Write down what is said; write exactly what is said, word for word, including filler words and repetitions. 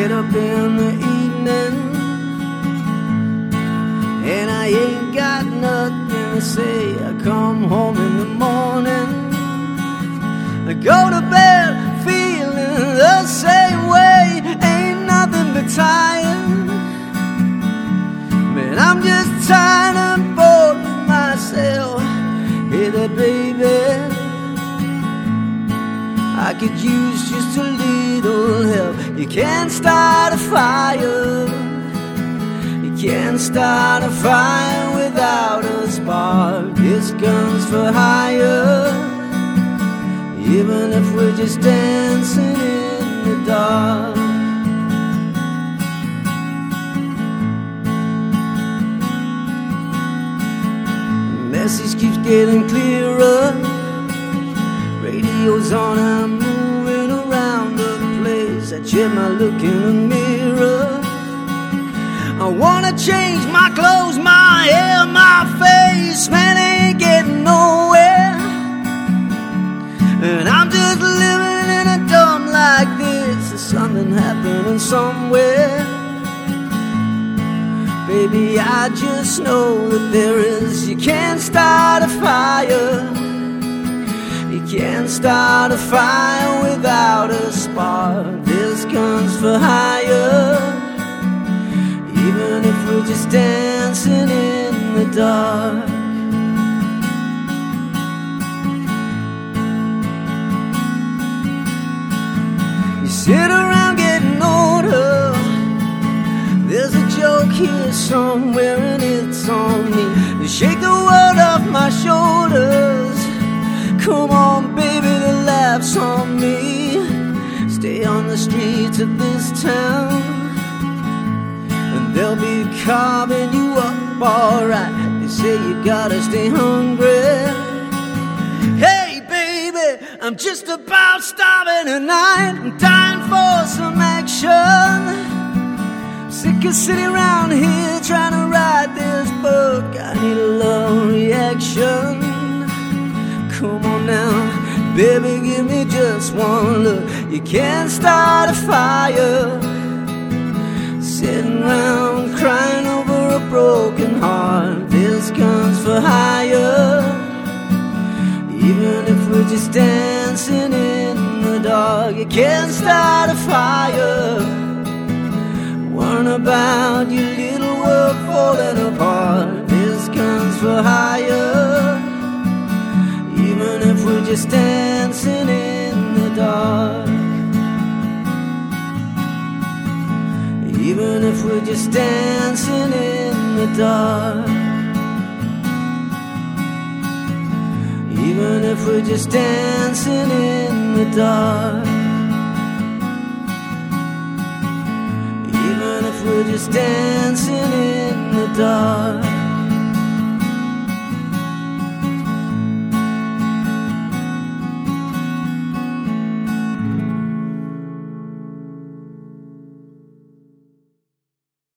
get up in the evening and I ain't got nothing to say. I come home in the morning, I go to bed feeling the same way. Ain't nothing but tired, man, I'm just tired and bored with myself. Hey there, baby, I could use just a little help. You can't start a fire, you can't start a fire without a spark. This gun's for hire, even if we're just dancing in the dark. The message keeps getting clearer, radio's on, I'm moving around the place. I check my look in the mirror, I wanna change my clothes, my hair, my face. Man, I ain't getting nowhere, and I'm just living in a dump like this. There's something happening somewhere, baby, I just know that there is. You can't start a fire, you can't start a fire without a spark. This gun's for hire, even if we're just dancing in the dark. You sit around getting older, there's a joke here somewhere and it's on me. You shake the world off my shoulders, come on baby, the laugh's on me. Stay on the streets of this town and they'll be carving you up alright. They say you gotta stay hungry. Hey baby, I'm just about starving tonight. I'm dying for some action, sick of sitting around here trying to write this book. I need a love reaction. Come on now, baby, give me just one look. You can't start a fire, sitting around crying over a broken heart. This gun's for hire, even if we're just dancing in the dark. You can't start a fire, worrying about your little world falling apart. This gun's for hire, even if we're just dancing in the dark. Even if we're just dancing in the dark. Even if we're just dancing in the dark. Even if we're just dancing in the dark.